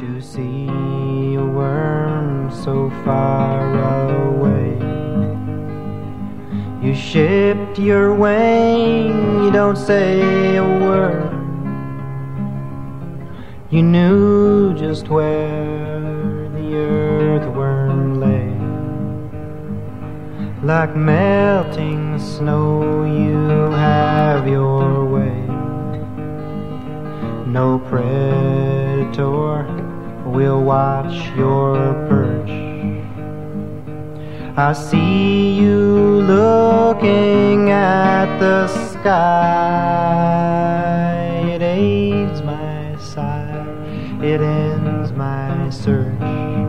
to see a worm so far away. You shift your wing, you don't say a word. You knew just where the earthworm lay. Like melting snow, you have your way. No predator will watch your perch. I see you looking at the sky. It aids my sigh, it ends my search.